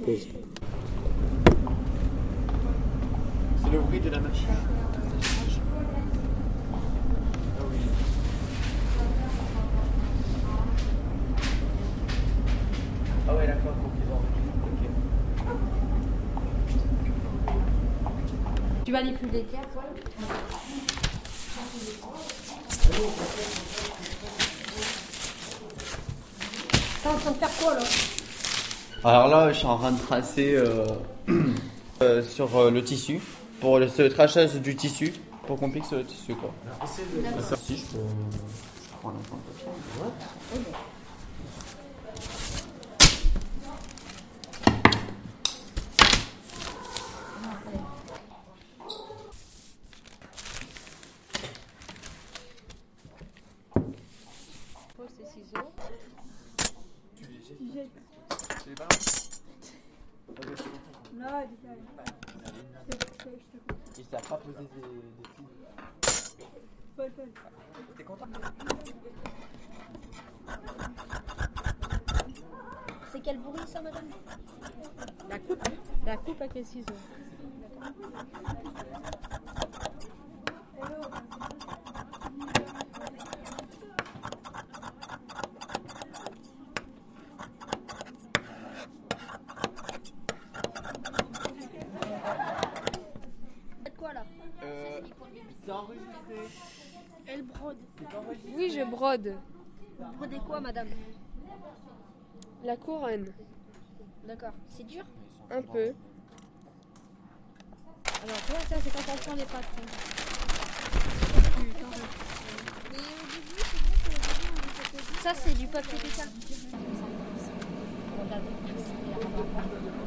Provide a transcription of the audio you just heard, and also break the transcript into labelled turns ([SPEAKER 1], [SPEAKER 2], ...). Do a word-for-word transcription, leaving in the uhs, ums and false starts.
[SPEAKER 1] pause.
[SPEAKER 2] C'est le bruit de la machine. Ah oui. Ah ouais, d'accord, ok, bon. Ok.
[SPEAKER 3] Tu vas les plus l'équerre, toi? T'es en train de faire quoi là?
[SPEAKER 2] Alors là, je suis en train de tracer euh, euh, sur euh, le tissu, pour le, ce trachage du tissu, pour qu'on pique sur le tissu quoi. Ah, si, je peux. Je prends un peu de papier. Ouais.
[SPEAKER 3] Pose tes ciseaux.
[SPEAKER 2] Tu les jettes. Tu jettes. Tu les balances.
[SPEAKER 4] Non, il
[SPEAKER 2] Il s'est pas posé des, des ciseaux.
[SPEAKER 4] Paul, Paul.
[SPEAKER 2] T'es content?
[SPEAKER 3] C'est quel bruit ça, madame?
[SPEAKER 4] La coupe, la coupe avec les ciseaux.
[SPEAKER 3] Faites quoi là?
[SPEAKER 2] Euh, c'est enregistré.
[SPEAKER 3] Elle brode.
[SPEAKER 2] C'est enregistré.
[SPEAKER 4] Oui, je brode.
[SPEAKER 3] Vous brodez quoi, madame?
[SPEAKER 4] La couronne.
[SPEAKER 3] D'accord. C'est dur?
[SPEAKER 4] Un peu.
[SPEAKER 3] Alors, toi, ça, c'est quand on prend les pattes. hein. Mais au début, c'est bon qu'au début, on fait ça, c'est du papier pétard. Regardez.